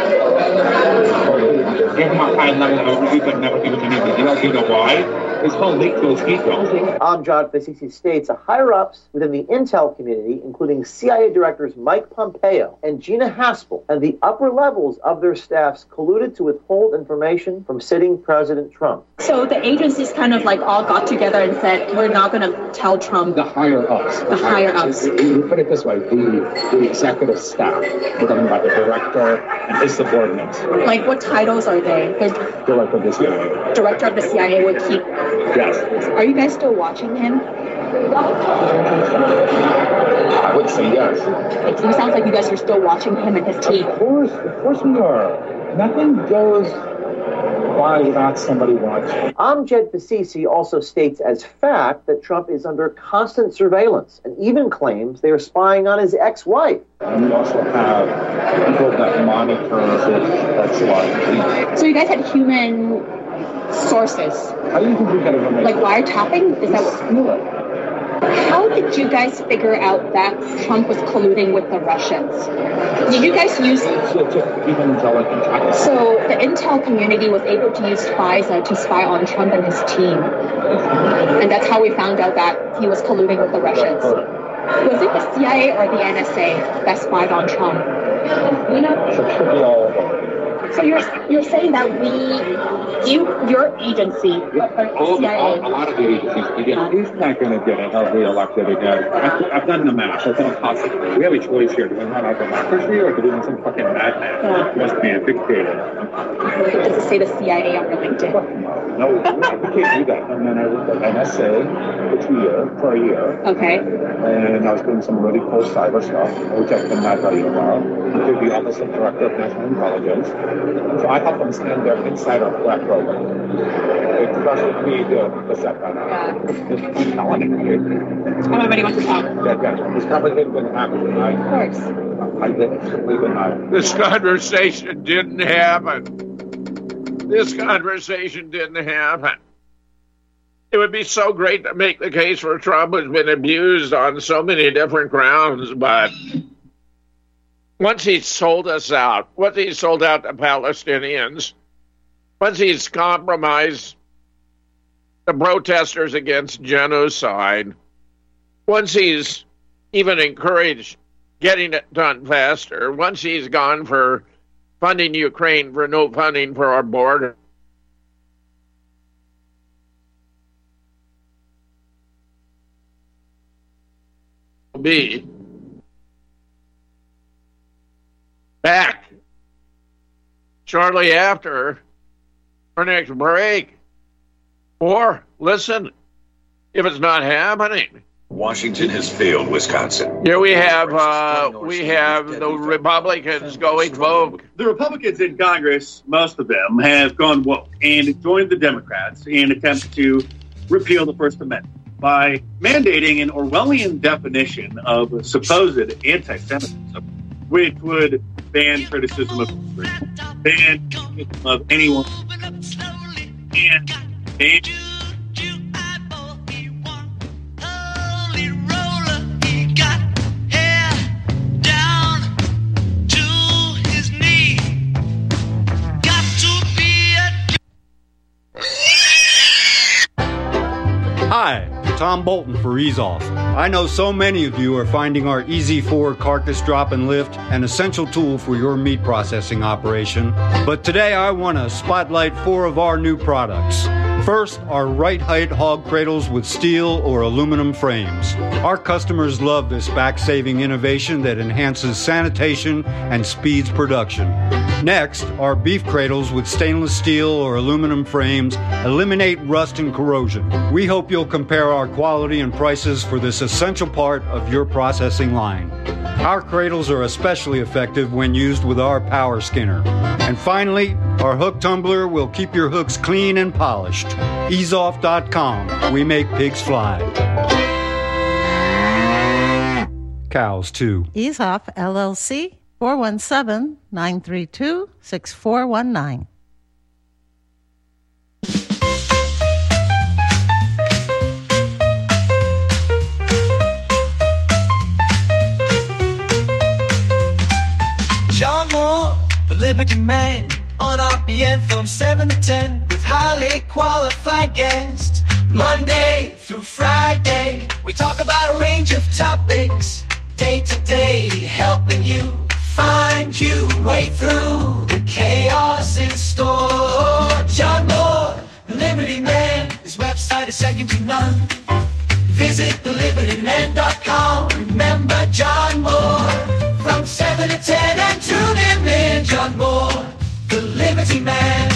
give him a high level of overview but never give him anything. You know, you know why? His whole leak goes ego. Amjad Basisi states that higher-ups within the intel community, including C I A directors Mike Pompeo and Gina Haspel, and the upper levels of their staffs colluded to withhold information from sitting President Trump. So the agencies kind of like all got together and said, we're not going to tell Trump. The higher-ups. The higher-ups. We put it this way, the, the executive staff, we're talking about the director and his subordinates. Like what titles are they? They're Director of the C I A. Director of the C I A would keep. Yes. Are you guys still watching him? I would say yes. It sounds like you guys are still watching him and his team. Of course, of course we are. Nothing goes by without somebody watching. Amjad Basisi also states as fact that Trump is under constant surveillance and even claims they are spying on his ex-wife. And we also have people that monitor his ex-wife. So you guys had human sources? How do you think we got information? Like wiretapping? Is that what? How did you guys figure out that Trump was colluding with the Russians? Did you guys use... So the intel community was able to use FISA to spy on Trump and his team. And that's how we found out that he was colluding with the Russians. Was it the C I A or the N S A that spied on Trump? You know? So you're you're saying that we, you, your agency, all, C I A. all, a lot of the agencies, again, he's not going to get re-elected again. I've, I've done the math. It's impossible. We have a choice here. Do we want our democracy or do we want some fucking madman Yeah. who wants to be a dictator? Does it say the C I A on your LinkedIn? No, we can't do that. And then I worked at N S A for two years, for a year. Okay. And I was doing some really cool cyber stuff, which I cannot tell you about. I did the Office of Director of National Intelligence. So I helped them stand their insider threat program. They trusted me to, to set that up. I'm telling it. Everybody wants to talk. Yeah, yeah. This conversation didn't happen tonight. Of course. I didn't simply deny it. This conversation didn't happen. This conversation didn't happen. It would be so great to make the case for Trump, who's been abused on so many different grounds, but once he's sold us out, once he's sold out the Palestinians, once he's compromised the protesters against genocide, once he's even encouraged getting it done faster, once he's gone for funding Ukraine for no funding for our border, be back shortly after our next break. Or listen, if it's not happening. Washington has failed Wisconsin. Here we have uh, we have the Republicans going woke. The Republicans in Congress, most of them, have gone woke and joined the Democrats in attempts to repeal the First Amendment by mandating an Orwellian definition of supposed anti-Semitism, which would ban criticism of ban criticism of anyone, and ban Hi, Tom Bolton for EaseOff. I know so many of you are finding our Easy four carcass drop and lift an essential tool for your meat processing operation, but today I want to spotlight four of our new products. First, our right height hog cradles with steel or aluminum frames. Our customers love this back-saving innovation that enhances sanitation and speeds production. Next, our beef cradles with stainless steel or aluminum frames eliminate rust and corrosion. We hope you'll compare our quality and prices for this essential part of your processing line. Our cradles are especially effective when used with our power skinner. And finally, our hook tumbler will keep your hooks clean and polished. ease off dot com. We make pigs fly. Cows, too. EaseOff, L L C, four one seven, nine three two, six four one nine. John Moore, the Liberty Man, on R P M from seven to ten with highly qualified guests. Monday through Friday, we talk about a range of topics, day to day, helping you find your way through the chaos in store. John Moore, the Liberty Man, his website is second to none. Visit the liberty man dot com. Remember John Moore. From seven to ten and tune him in, John Moore, the Liberty Man.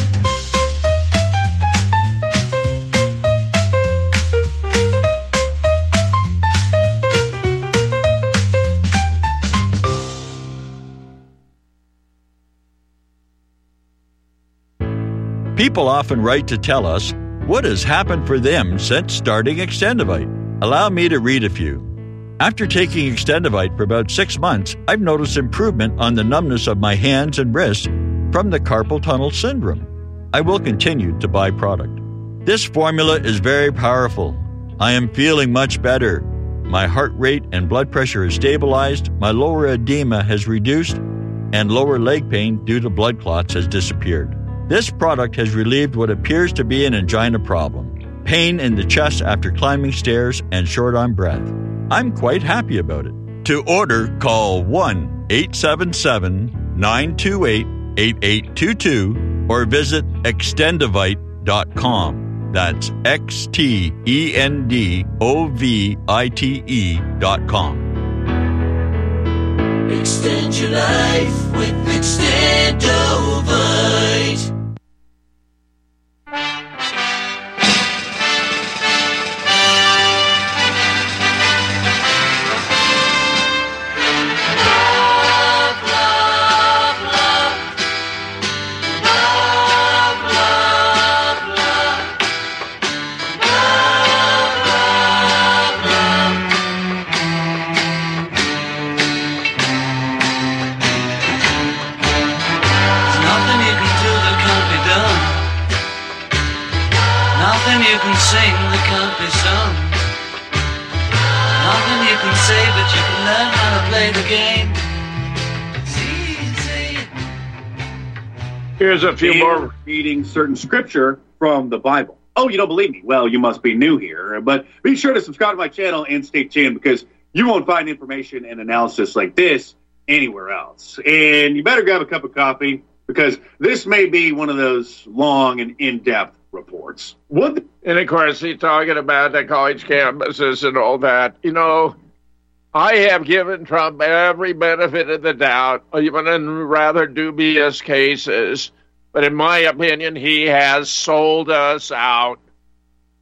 People often write to tell us what has happened for them since starting Extendivite. Allow me to read a few. After taking Extendivite for about six months, I've noticed improvement on the numbness of my hands and wrists from the carpal tunnel syndrome. I will continue to buy product. This formula is very powerful. I am feeling much better. My heart rate and blood pressure is stabilized, my lower edema has reduced, and lower leg pain due to blood clots has disappeared. This product has relieved what appears to be an angina problem, pain in the chest after climbing stairs, and short on breath. I'm quite happy about it. To order, call one eight seven seven, nine two eight, eight eight two two or visit extendivite dot com. That's X T E N D O V I T E dot com. Extend your life with Extendivite. You can sing that can't be sung. Nothing you can say, but you can learn how to play the game. It's easy. Here's a few and more. Reading certain scripture from the Bible. Oh, you don't believe me? Well, you must be new here. But be sure to subscribe to my channel and stay tuned because you won't find information and analysis like this anywhere else. And you better grab a cup of coffee because this may be one of those long and in-depth reports. What? And of course, he's talking about the college campuses and all that. You know, I have given Trump every benefit of the doubt, even in rather dubious cases. But in my opinion, he has sold us out.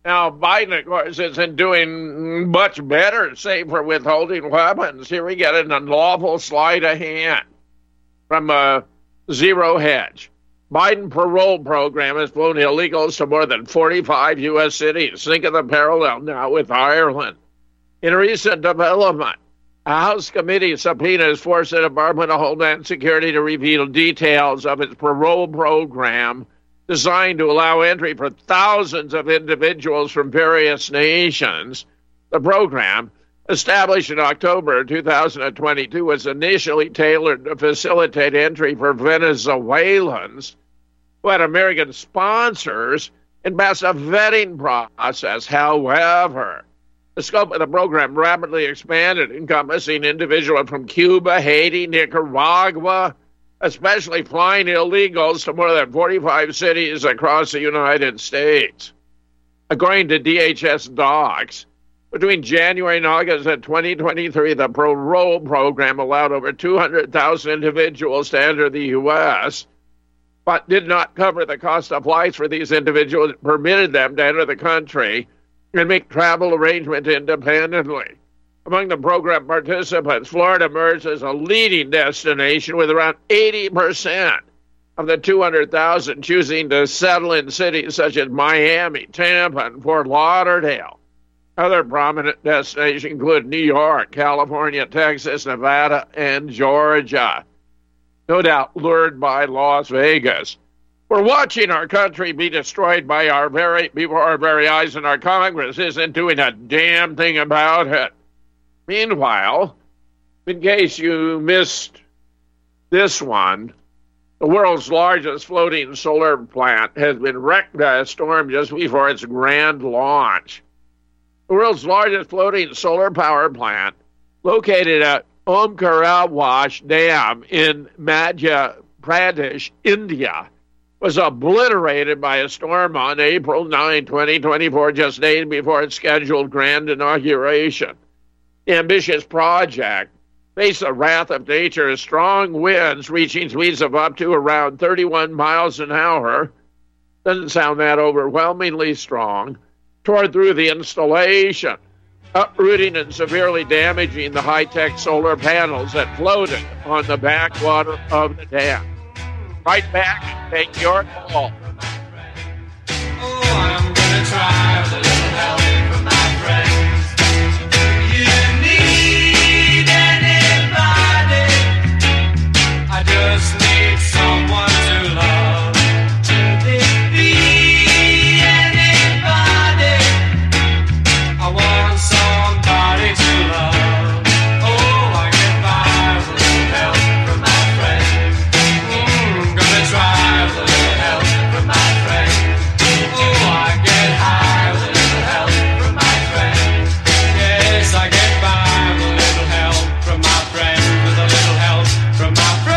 Now, Biden, of course, isn't doing much better, save for withholding weapons. Here we get an unlawful sleight of hand from a Zero Hedge. Biden parole program has flown illegals to more than forty-five U S cities. Think of the parallel now with Ireland. In a recent development, a House committee subpoenas forced the Department of Homeland Security to reveal details of its parole program designed to allow entry for thousands of individuals from various nations. The program, established in October two thousand twenty-two, was initially tailored to facilitate entry for Venezuelans who had American sponsors and passed a vetting process. However, the scope of the program rapidly expanded, encompassing individuals from Cuba, Haiti, Nicaragua, especially flying illegals to more than forty-five cities across the United States. According to D H S docs, between January and August of twenty twenty-three, the parole program allowed over two hundred thousand individuals to enter the U S, but did not cover the cost of flights for these individuals, permitted them to enter the country and make travel arrangements independently. Among the program participants, Florida emerged as a leading destination with around eighty percent of the two hundred thousand choosing to settle in cities such as Miami, Tampa, and Fort Lauderdale. Other prominent destinations include New York, California, Texas, Nevada, and Georgia. No doubt lured by Las Vegas. We're watching our country be destroyed by our very before our very eyes, and our Congress isn't doing a damn thing about it. Meanwhile, in case you missed this one, the world's largest floating solar plant has been wrecked by a storm just before its grand launch. The world's largest floating solar power plant, located at Omkarawash Dam in Madhya Pradesh, India, was obliterated by a storm on April ninth, twenty twenty-four, just days before its scheduled grand inauguration. The ambitious project faced the wrath of nature as strong winds reaching speeds of up to around thirty-one miles an hour, doesn't sound that overwhelmingly strong, tore through the installation, uprooting and severely damaging the high-tech solar panels that floated on the backwater of the dam. Right back and take your call. Oh, I'm gonna try with a little help from my friends. You need anybody? I just need someone to love. To be anybody? I want somebody to love. Oh, I get by with a little help from my friends. Mm, gonna try with a little help from my friends. Oh, I get high with a little help from my friends. Yes, I get by with a little help from my friends. With a little help from my friends.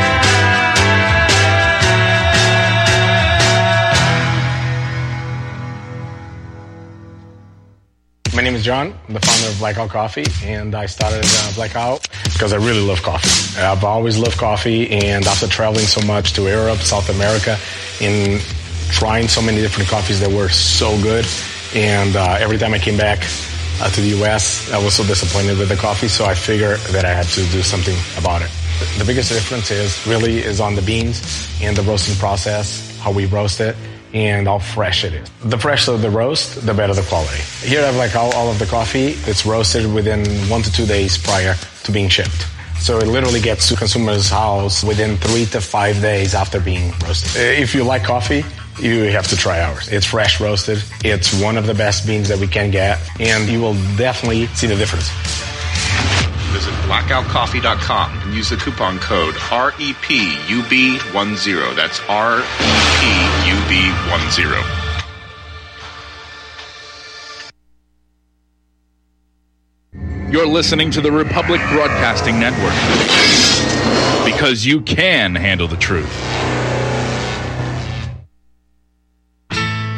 My name is John. I'm the founder of Blackout Coffee, and I started uh, Blackout because I really love coffee. I've always loved coffee, and after traveling so much to Europe, South America, and trying so many different coffees that were so good, and uh, every time I came back uh, to the U S, I was so disappointed with the coffee, so I figured that I had to do something about it. The biggest difference is really is on the beans and the roasting process, how we roast it, and how fresh it is. The fresher the roast, the better the quality. Here I have like all, all of the coffee. It's roasted within one to two days prior to being shipped. So it literally gets to consumers' house within three to five days after being roasted. If you like coffee, you have to try ours. It's fresh roasted. It's one of the best beans that we can get, and you will definitely see the difference. Visit blackout coffee dot com and use the coupon code R E P U B ten. That's R E P U B ten. You're listening to the Republic Broadcasting Network, because you can handle the truth.